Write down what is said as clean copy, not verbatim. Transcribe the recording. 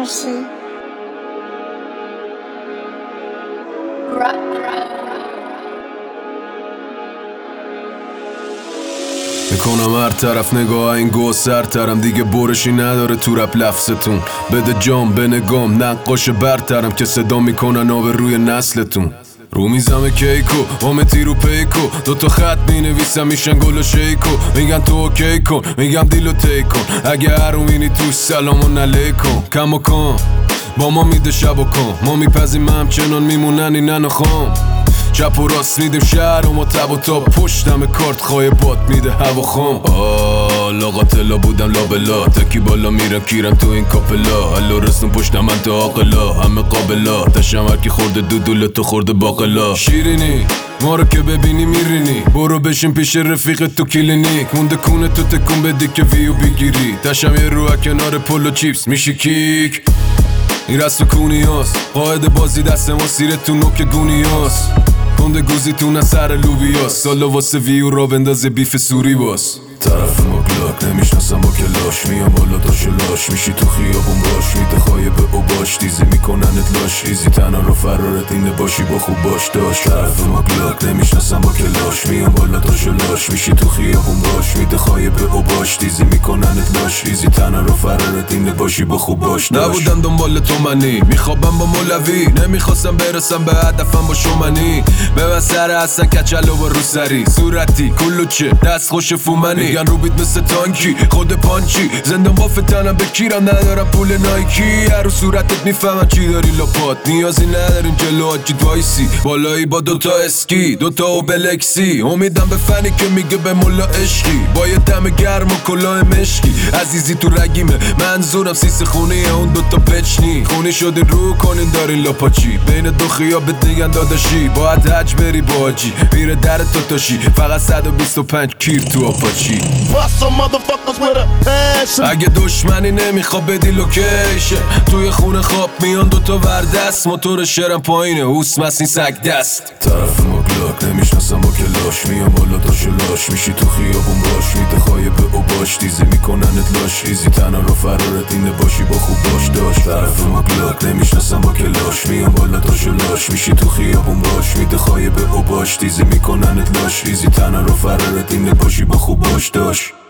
Mercy. میکنم هر طرف نگاه این گوه سرترم، دیگه برشی نداره تو رپ لفظتون. بده جام به نگام نقاش برترم که صدا میکنن آب روی نسلتون. رو میزم کیکو آمتی رو پیکو، دوتا خط مینویسم میشن گل و شیکو. میگن تو اوکی کن، میگم دیلو تیک کن. اگه هروینی توش سلام علیکم. کم و کن با ما میده شب و کن، ما میپزیم همچنان میمونن اینن و خام. چپ و راست میدیم شهر و ما تب و تاب، پشتم کارت خواهی باد میده هوا خام. لاغاتلا بودم لابلا، تکی بالا میرم کیرم تو این کاپلا. الو رسون پشتم من تا آقلا، همه قابلا. تشم هرکی خورده دودوله تو خورده باقلا. شیرینی ما رو که ببینی میرینی، برو بشین پیش رفیق تو کلینیک. مونده کونه تو تکون بدی که ویو بگیری. تشم یه روح کنار پلو چیپس میشی کیک. این رست و کونی هست قاعد بازی دست ما سیره تو نوک گونی هست. کنده گوزی تو نسر لوبی هست، سالا واسه ویو را بندازه بیف سوری باز. طرف ما گلاک نمیشناسم با کلاش، میام بالا داشو لاش میشی تو خیابون باش. میده خواهی به او باش تیزی میکننت لاش. ایزی تنها رو فرارت اینه باشی با خوب باش داشت. طرف ما گلاک نمیشناسم با کلاش، میام بالا داشو لاش میشی تو خیابون باش. میده خواهی به او باش تیزی میکننت لاش. ایزی تنها رو فرارت اینه باشی با خوب باش داشت. نبودم دنبال تو منی، میخوابم با مولوی. نمیخواستم برسم به هدفم با شومنی. به سر اصلا کچلو و روسری صورتی کلوچه دست خوش فومنی. میگن رو بیت مثل تانکی خود پانچی، زندان با فتنم بکیرم ندارم پول نایکی. هر رو صورتت میفهمم چی داری لپات، نیازی نداریم جلو آجید وایسی. بالایی با دوتا اسکی دوتا اوبلکسی، امیدم به فنی که میگه به ملا عشقی. با یه دم گرم و کلاه مشکی، عزیزی تو رگیمه منظورم سیس خونی اون دوتا پچنی. خونی شده رو کنین دارین لاپاچی، بین دو خیابت دیگن داداشی. باید حج بری با آجی میره در تاتاشی، فقط 125 کیر تو آپاچی. اگه دشمنی نمیخواد بدی لوکیشن، توی خونه خواب میان دوتا وردست. موتور شرم پایینه اوس مسین سگ دست. طرف ما گلاک نمیشناسم با کلاش، میام بالا داشو لاش میشی تو خیابون باش. میده خواهی به او باش تیزی میکننت لاش. ایزی تنها رو فرارت اینه باشی با خوب باش داشت. طرف ما گلاک نمیشناسم با کلاش، میام بالا داشو لاش میشی تو خیابون باش. میده خواهی به او باش تیزی میکننت لاش. ایزی تنها رو فرارت اینه باشی با خوب باش داشت.